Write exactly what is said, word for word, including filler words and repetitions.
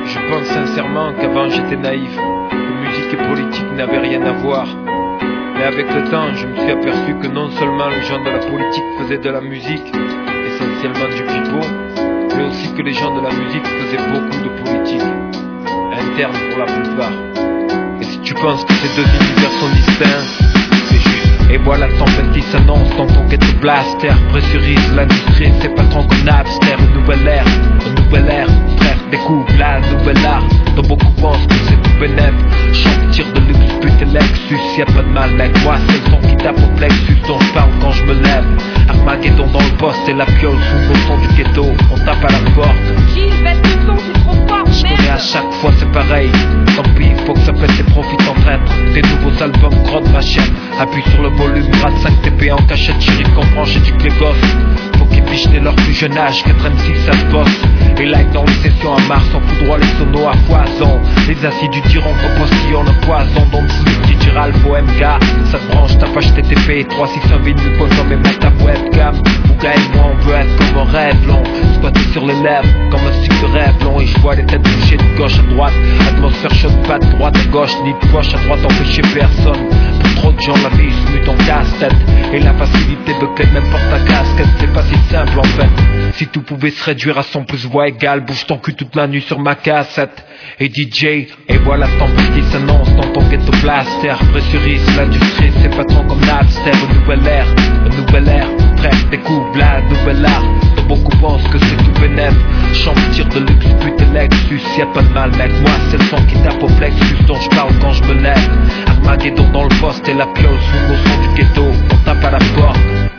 Je pense sincèrement qu'avant j'étais naïf, que musique et politique n'avaient rien à voir. Mais avec le temps, je me suis aperçu que non seulement les gens de la politique faisaient de la musique, essentiellement du pipeau, mais aussi que les gens de la musique faisaient beaucoup de politique, interne pour la plupart. Et si tu penses que ces deux univers sont distincts, c'est juste. Et voilà la tempête qui s'annonce dans ton ghetto blaster. Pressurise l'industrie, ses patrons qu'on abstère. Une nouvelle ère, une nouvelle ère, frère, découvre la nouvelle art. Dont beaucoup pensent que c'est tout bénef. Chante, tire de luxe, pute et Lexus. Y'a pas de mal avec moi, c'est le son qui tape au plexus dont je parle quand je me lève. Armageddon dans le poste et la piole sous le son du ghetto. On tape à la porte. Gilles, baisse le son, c'est trop fort, Je connais à chaque fois c'est pareil. Tant pis, faut que ça pète et profite en traître. Des nouveaux albums, grotte machette. Appuie sur le volume, rate cinq T P en cachette. Chérie comprend, j'ai dit que les gosses faut qu'ils pichent dès leur plus jeune âge. quatre M six ça se bosse. Et like dans les sessions à Mars, on fout droit les sonos à foison. Les assidus diront qu'au postillon le poison. Donc flûte, D J Ralph, O M K. Ça te branche, ta page T T P. trois six un vinyle, pose dans mes mains ta webcam. Ouga et moi on veut être comme un rêve long. Squatté sur les lèvres, comme un stick de rêve long. Et je vois les têtes bouchées de gauche à droite. Atmosphère chaude, pas de droite à gauche, ni de gauche à droite, empêcher personne. Pour trop de gens la vie se mute en casse-tête. Et la facilité de clé même porte ta casquette. C'est pas si simple en fait. Si tout pouvait se réduire à son plus voix égale, bouge ton cul toute la nuit sur ma cassette. Et D J, et voilà la tempête qui s'annonce dans ton ghetto blaster. Pressurise l'industrie, ses patrons comme Napster. Une nouvelle ère, une nouvelle ère, frère, découvre la nouvelle art. Dont beaucoup pensent que c'est tout bénef. Chante, tire de luxe, pute et Lexus. Y'a pas de mal mec, moi c'est le son qui tape au plexus dont je parle quand je me lève. Armageddon dans le poste et la piole sous le son du ghetto. On tape à la porte.